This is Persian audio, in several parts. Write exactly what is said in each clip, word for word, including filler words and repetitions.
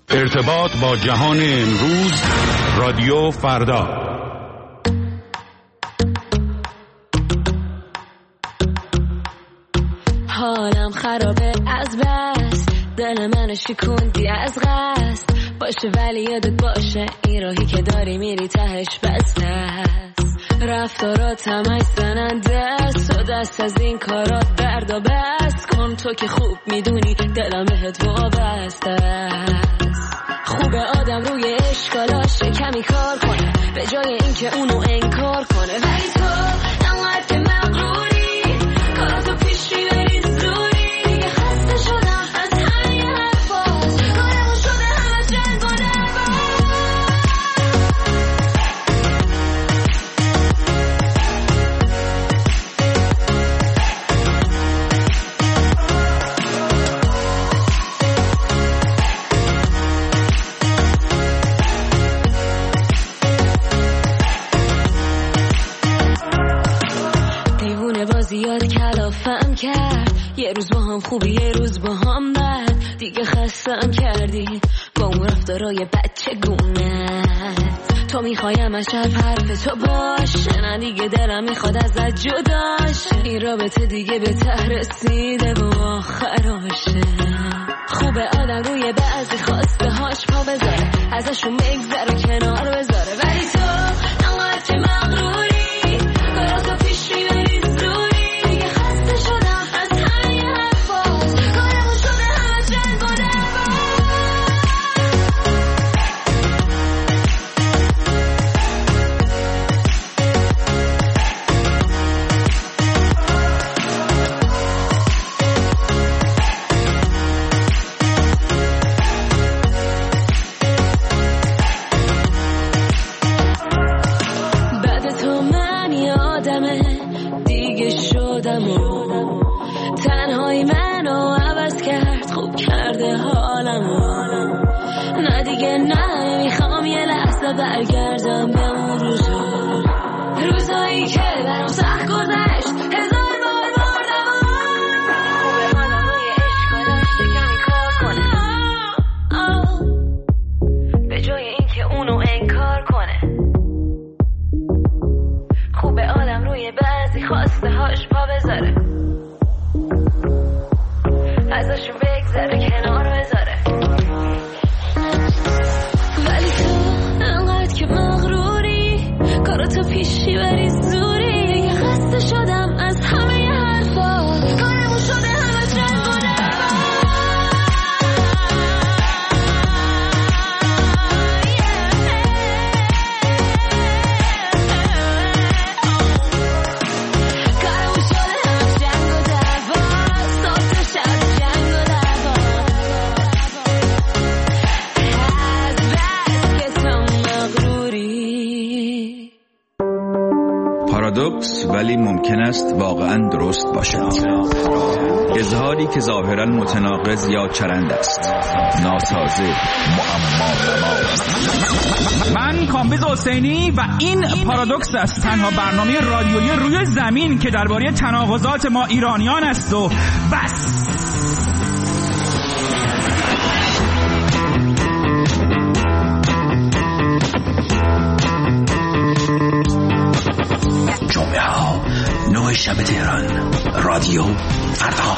ارتباط با جهان امروز، رادیو فردا. حالم خرابه از بس، دل منو شکوندی از قصد. باشه ولی یادت باشه این راهی که داری میری تهش بسته است. رفتارات همش زننده است و دست از این کارات درد و بس کن. تو که خوب میدونی دلم بهت وابسته است. خوبه آدم روی اشکالاش کمی کار کنه به جای اینکه اونو انکار کنه. ولی تو انقدر که مغروری، کاراتو پیش میبری زوری. دیگه خسته شدم از همین حرفاست، کارمون شده همه جنگ و زیاد کلافم کرد. یه روز با هم خوبی یه روز با هم بد. دیگه خستم کردی با اون رفتارای بچه گونت. تو میخوایم از شب حرف تو باشه، نه دیگه دلم میخواد ازت جداش. این رابطه دیگه به ته رسیده و آخراشه. خوبه آدم روی بعضی خواسته هاش پا بذاره، ازشون بگذره کنار بذاره. ولی تو انقدر که مغروری، کاراتو پیش میبری تنهایی منو عوض کرد، خوب کرده حالمو. نه دیگه نه، میخوام یه لحظه برگردم به اون روزا، روزایی که برام سخت گذشت، هزار بار مردم. خوبه آدم روی اشکالاش کمی کار کنه به جای اینکه اونو انکار کنه. خوبه آدم روی بعضی خواسته هاش پا بذاره، ازشون بگذره کنار بذاره. ولی تو انقدر که مغروری، کاراتو پیشی بری زوری. یه خسته شدم از همه ی حرفا، کارمون شده همه جنگ و پارادوکس ولی ممکن است واقعا درست باشد. اظهاری که ظاهرا متناقض یا چرند است، ناسازه، معما نما. من کامبیز حسینی و این پارادوکس است، تنها برنامه رادیویی روی زمین که درباره تناقضات ما ایرانیان است و بس. جمعه ها نه شب تهران، رادیو فردا.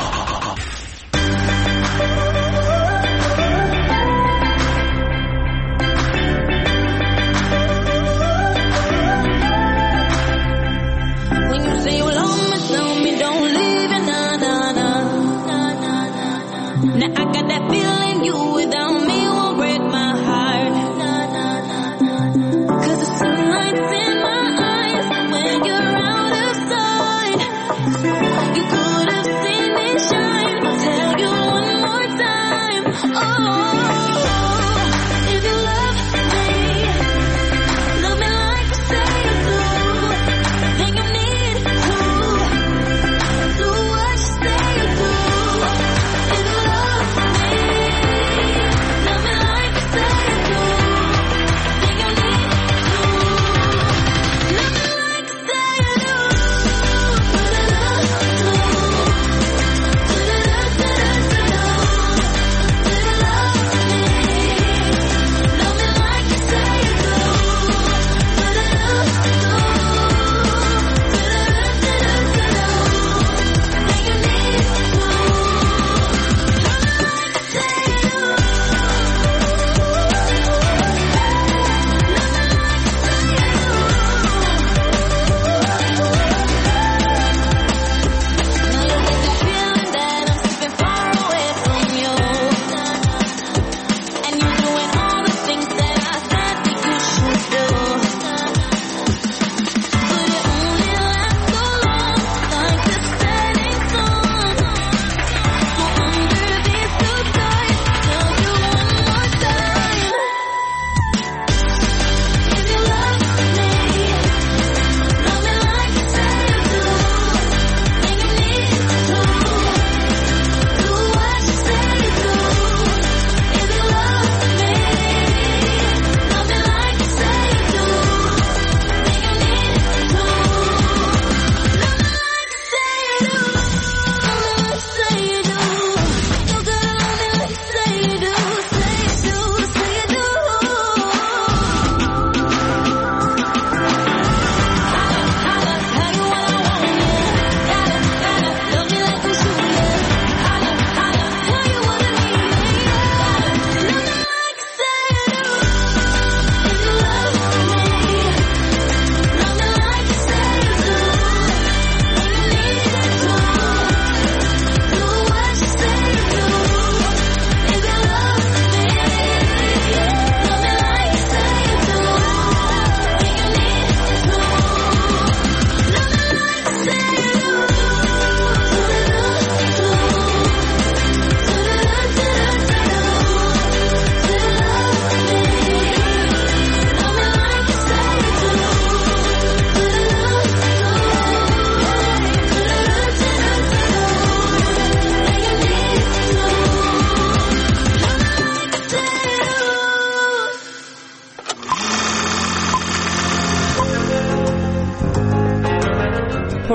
you could have seen this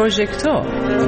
پروژکتور.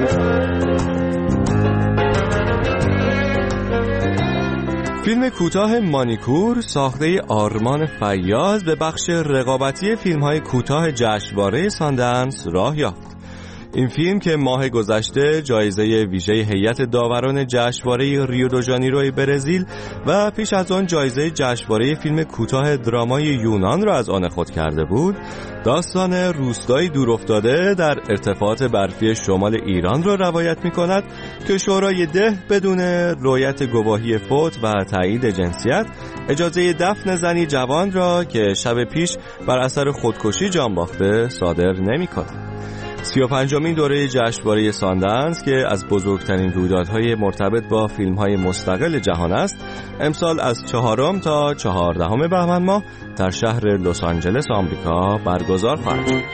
فیلم کوتاه مانیکور ساخته آرمان فیاض به بخش رقابتی فیلم‌های کوتاه جشنواره ساندنس راه یافت. این فیلم که ماه گذشته جایزه ویژه هیئت داوران جشنواره ریو دو ژانیرو برزیل و پیش از آن جایزه جشنواره فیلم کوتاه درامای یونان را از آن خود کرده بود، داستان روستایی دورافتاده در ارتفاعات برفی شمال ایران را روایت می‌کند که شورای ده بدون رویت گواهی فوت و تایید جنسیت اجازه دفن زنی جوان را که شب پیش بر اثر خودکشی جان باخته صادر نمی‌کند. سی و پنجمین دوره جشنواره ساندنس که از بزرگترین رویدادهای مرتبط با فیلم‌های مستقل جهان است، امسال از چهارم تا چهاردهم بهمن ماه در شهر لس آنجلس آمریکا برگزار خواهد شد.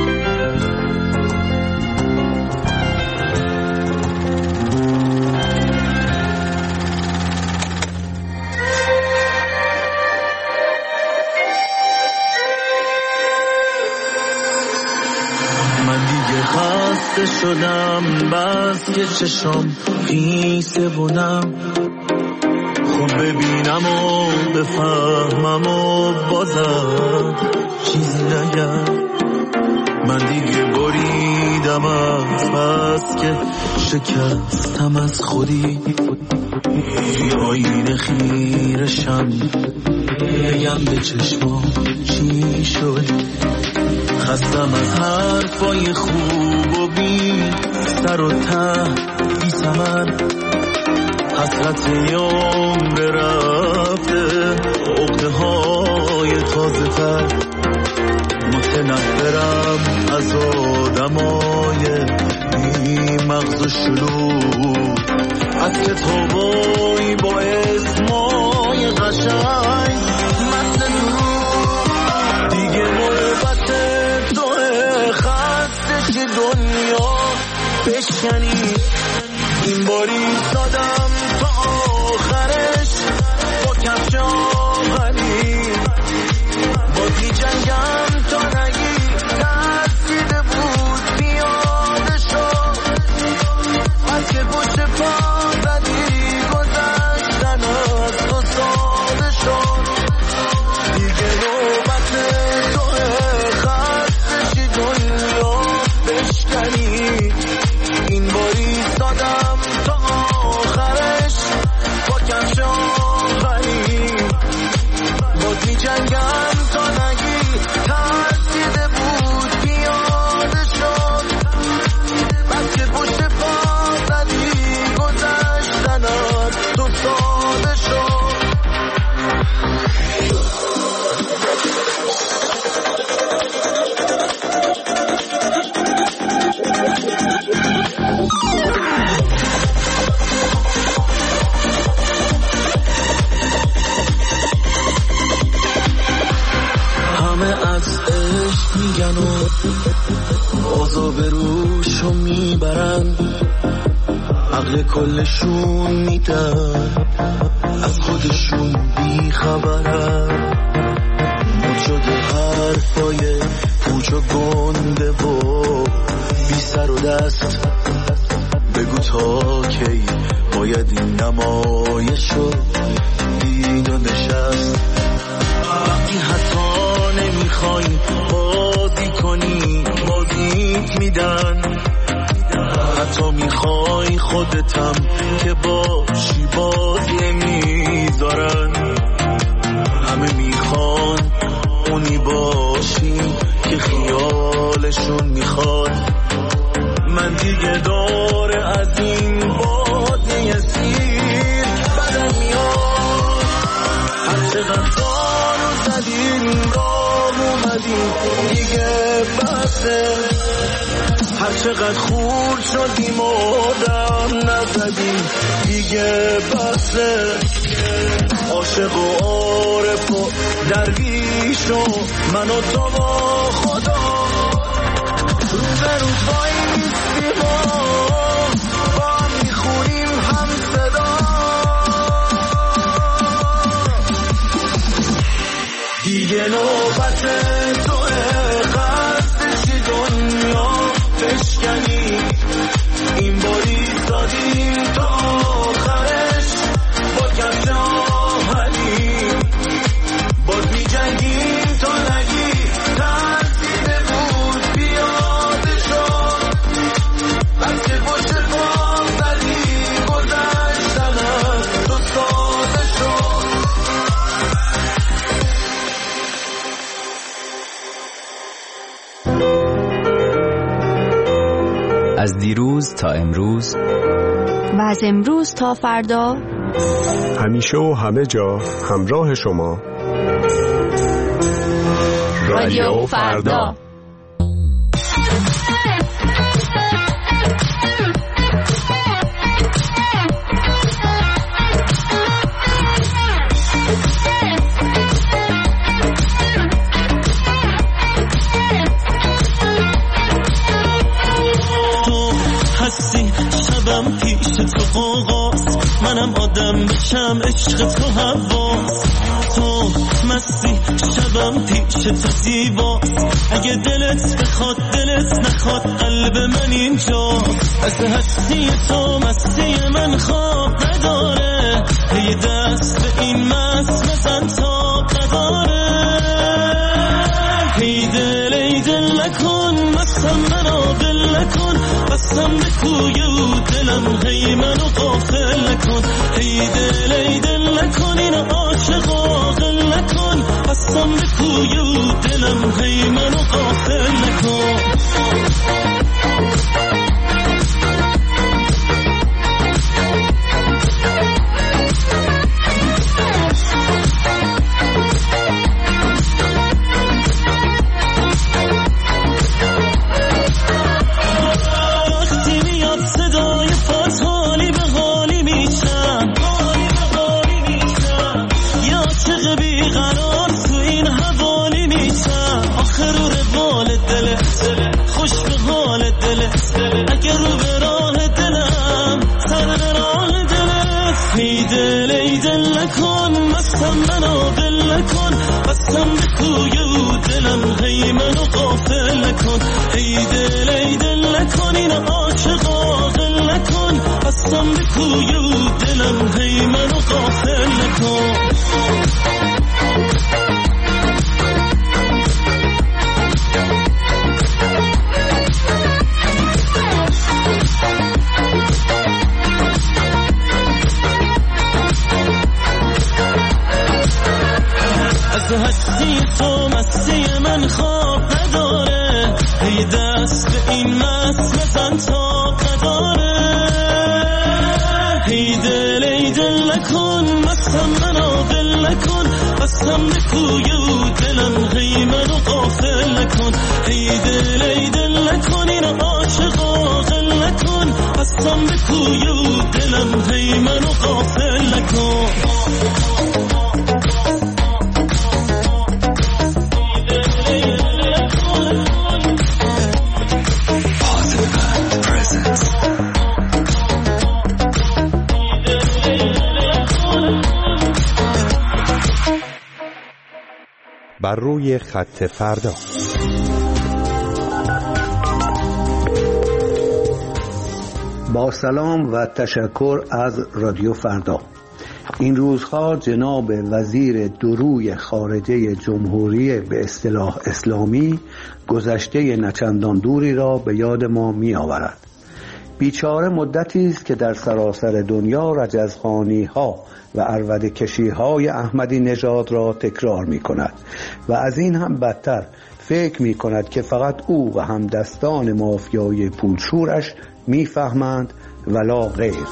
شدم بس که چشم خیسه بونم، خوب ببینم و بفهمم و بازم چیزی نگم. من دیگه بریدم از بس که شکستم از خودی، توی آینه خیرشم بگم به چشمام چی شد. خستم از حرفای خوب و بی سر و ته بی ثمر، حسرت یوم برفته عقده های تازه تر. متنفرم از آدمای بی مغز و شلوغ، از کتابای با اسمای قشنگ متن دروغ. دیگه نوبت توه خسته که دنیا بشکنی، این باری دادم تا آخرش با کفش آهنی. بازی جنگم تا نگی ترسیده بود پیاده شد، از که پشت پا زدی گذشتن از تو ساده شد. دیگه نوبت توه خستشی دنیا بشکنی، این باری دادم تا آخرش با کفش آهنی. باز می جنگم تا نگی ترسیده بود پیاده شد، بس که پشت پا زدی گذشتن از تو ساده شد. همه از عشق میگن و آزا به روشو میبرن، عقل کلشون میدن از خودشون بیخبرن. مد شده حرفای پوچ و گنده و بی سر و دست، بگو تا کی باید این نمایشو دید و نشست. وقتی حتی نمیخوای بازی کنی بازیت میدن، حتی میخوای خودتم که باشی بازی میذارن. همه میخوان اونی باشی که خیالشون میخواد. من دیگه داره از این بادیه سیر بدم میاد. هر چقدر دارو زدیم راه اومدیم دیگه بسه، هر چقدر خور شدیم و دم نزدیم دیگه بسه. عاشق و عارف و درویش و من و تو با خدا رو به رو بایستیم و با هم میخونیم هم صدا. دیگه نوبت توه خستشی دنیا بشکنی، از دیروز تا امروز و از امروز تا فردا، همیشه و همه جا همراه شما. رادیو فردا. شبم پیش تو آغاز، منم آدم بشم عشق تو حواس. تو مستی شبم پیش تو زیباست، اگه دلت بخواد دلت نخواد قلب من اینجا. از هستی تو مستی من خواب نداره، یه دست به این مست بزن تا نداره. ای دل ای دل نکن مستم منو دل نکن، بستم به کوی و دلم هی منو غافل نکن. ای دل ای دل نکن اینو عاشق عاقل نکن، بستم به کوی و دلم هی منو غافل نکن. اگر رو به راه دلم سر راه دلت. ای دل ای دل نکن مستم منو دل نکن، بستم به کوی و دلم هی منو غافل نکن. ای دل ای دل نکن اینو عاشق عاقل نکن، بستم به کوی و دلم هی منو غافل نکن. از هستی تو مستی من خواب نداره، ای دست به این مست بزن تا نداره. ای دل ای دل نکن مستم منو دل نکن، بستم به کوی و دلم هی منو غافل نکن. ای دل ای دل نکن اینو عاشق عاقل نکن، بستم به کوی و دلم هی منو غافل نکن. بر روی خط فردا. با سلام و تشکر از رادیو فردا. این روزها جناب وزیر دروی خارجه جمهوری به اصطلاح اسلامی گذشته نچندان دوری را به یاد ما می آورد. بیچاره مدتی است که در سراسر دنیا رجزخوانی ها و عربده کشی های احمدی نژاد را تکرار می کند و از این هم بدتر فکر می کند که فقط او و همدستان مافیای پولشورش می فهمند ولا غیر.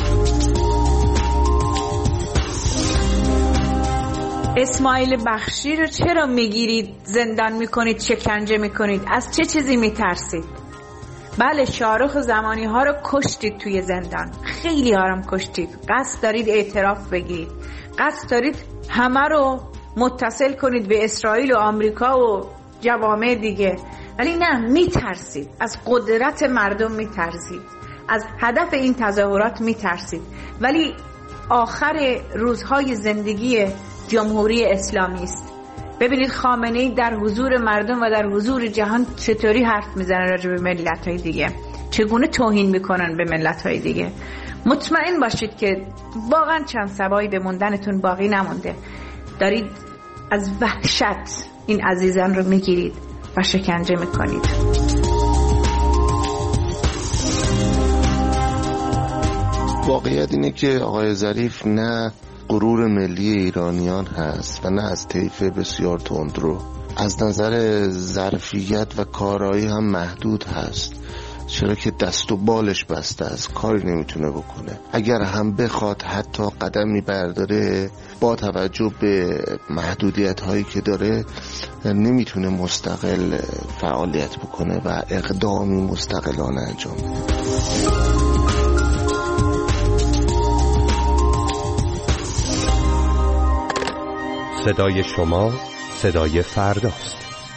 اسماعیل بخشی رو چرا میگیرید زندان میکنید شکنجه میکنید؟ از چه چیزی میترسید؟ بله شاهرخ زمانی ها رو کشتید توی زندان، خیلی ها رو کشتید، قصد دارید اعتراف بگیرید، قصد دارید همه رو متصل کنید به اسرائیل و آمریکا و جوامع دیگه، ولی نه، میترسید، از قدرت مردم میترسید، از هدف این تظاهرات میترسید. ولی آخر روزهای زندگی جمهوری اسلامی است. ببینید خامنه‌ای در حضور مردم و در حضور جهان چطوری حرف میزنه راجع به ملت‌های دیگه، چگونه توهین میکنن به ملت‌های دیگه. مطمئن باشید که واقعا چند سبایی به موندنتون باقی نمونده. دارید از وحشت این عزیزان رو میگیرید و شکنجه میکنید. واقعیت اینه که آقای ظریف نه غرور ملی ایرانیان هست و نه از طیف بسیار تندرو، از نظر ظرفیت و کارایی هم محدود هست چرا که دست و بالش بسته است، کاری نمیتونه بکنه. اگر هم بخواد حتی قدمی برداره با توجه به محدودیت هایی که داره نمیتونه مستقل فعالیت بکنه و اقدامی مستقلانه انجام بده. صدای شما صدای فرداست.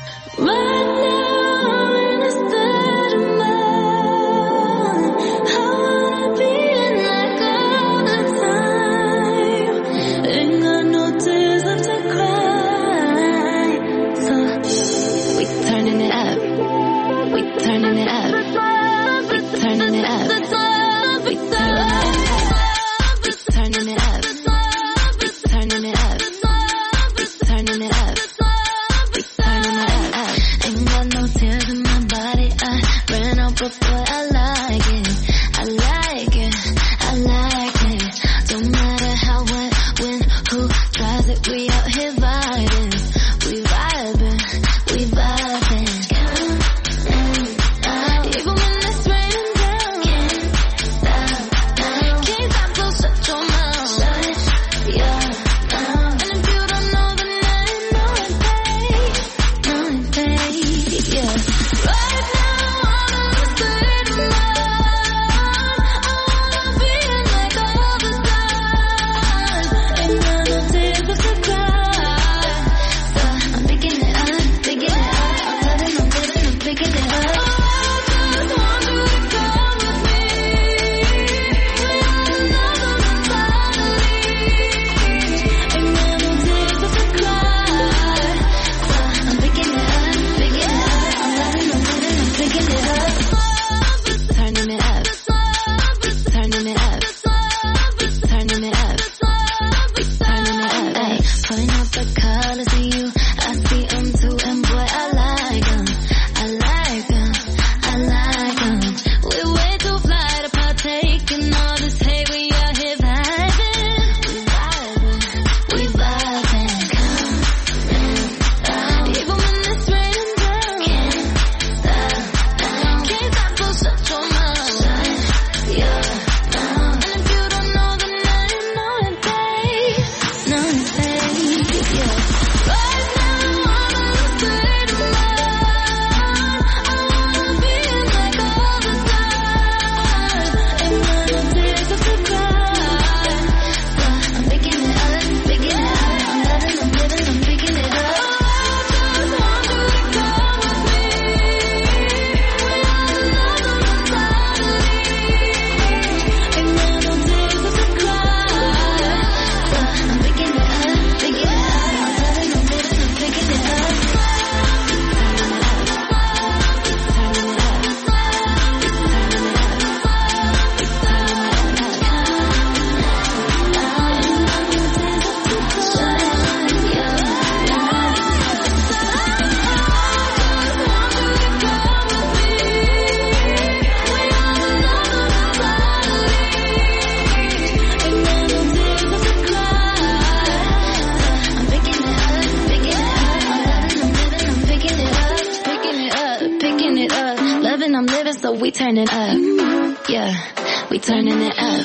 we turning up. Yeah, we turning it up.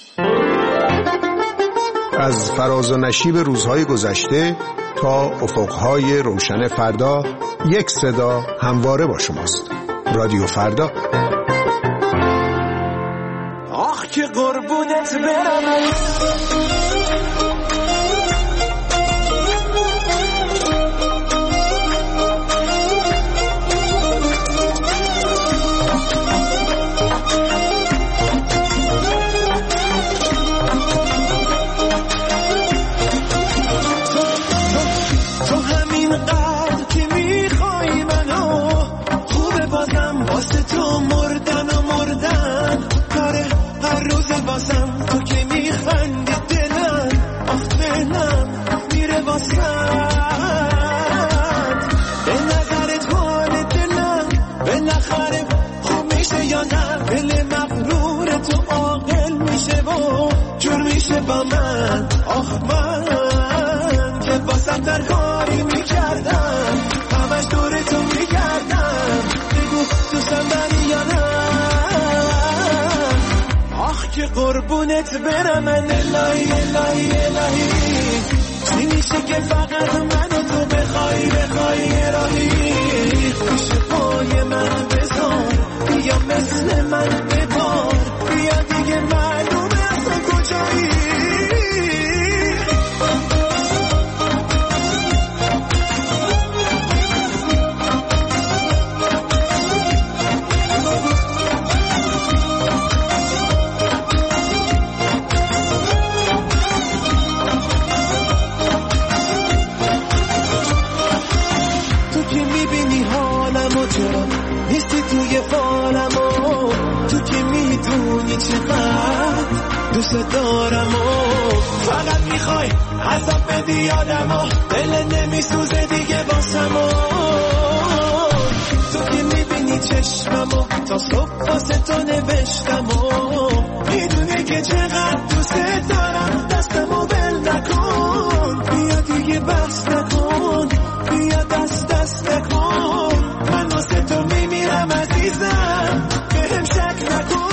از فراز و نشیب روزهای گذشته تا افقهای روشن فردا، یک صدا همواره با شماست. رادیو فردا. آخ که قربونت برم، تو که میخندی دلم، آخ دلم میره واسد. به نظرت حال دلم بالاخره خوب میشه یا نه؟ دل مغرور تو عاقل میشه و جور میشه با من. آخ من که واسم در کاری میکردم، همش دور تو میکردم. بگو دوستم داری یا نه؟ قربونت برم من الهی الهی الهی چی میشه که فقط منو تو بخوای بخوای راهی پیش پای من بذار بیا مثل من ببار بیا دیگه معلومه اصلا کجایی نیستی توی فالم و تو که میدونی چقدر دوست دارم و فقط میخوای عذاب بدی یادم و دل نمیسوزه دیگه باسم و تو که میبینی چشمم و تا صبح واسه تو نوشتم و میدونی که چقدر دوست دارم دستم و بل نکن بیا دیگه بس نکن بیا دست دست نکن من واسه تو میمیرم عزیزم بهم شک نکن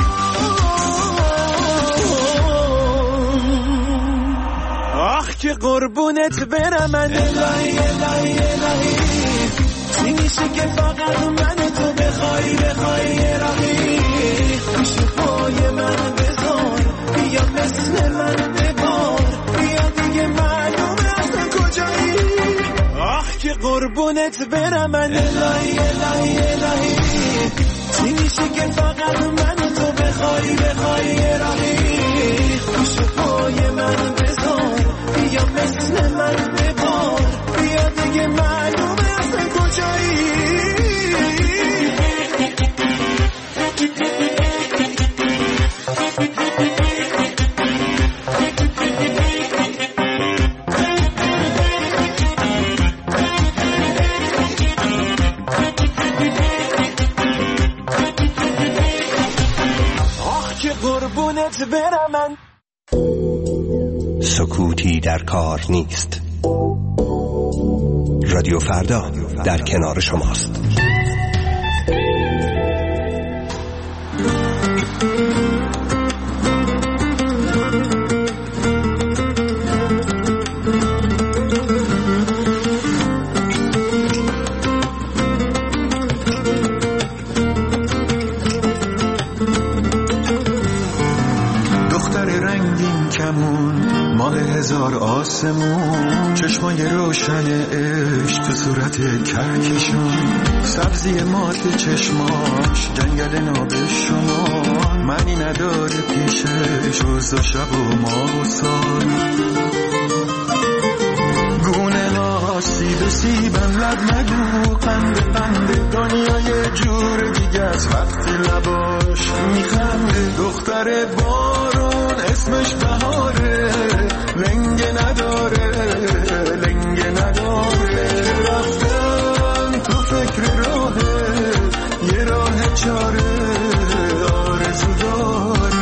آخ که قربونت برم من الهی الهی الهی چی میشه که فقط من تو بخوای بخوای راهی پیش پای من بذار بیا مثل من ببار بیا دیگه معلومه اصلا کجایی آخ که قربونت برم من الهی الهی الهی چی میشه که فقط من تو بخوای بخوای راهی پیش پای من بذار بیا مثل من ببار بیا دیگه معلومه اصلا کجایی برم من سکوتی در کار نیست. رادیو فردا در کنار شماست. هزار آسمون چشمای روشن عشق تو صورت کهکشون سبزی مات چشماش جنگل نابشمار معنی نداره پیشش روز و شب و ماه و سال گونه ها سیب و سیبن لب نگو قند قند دنیای جور دیگه از وقتی لباش میخنده دختر بارون اسمش بهاره لنگه نداره لنگه نداره رفتم تو فکر راهه یه راه چاره آرزو داره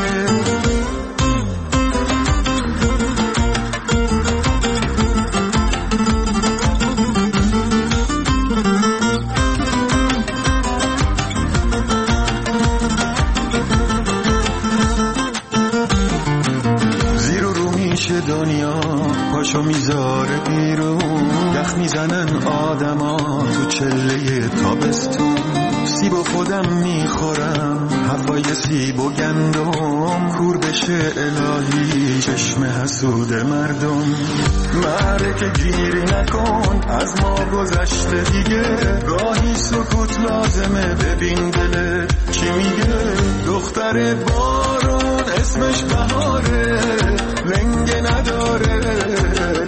دنیا پاشو میذاره بیرون یخ میزنن آدما تو چله تابستون سیب و خودم میخورم هوای سیب و گندم کور بشه الهی چشم حسود مردم معرکه گیری نکن از ما گذشته دیگه گاهی سکوت لازمه ببین دلت چی میگه دختر بارون اسمش بهاره لنگه نداره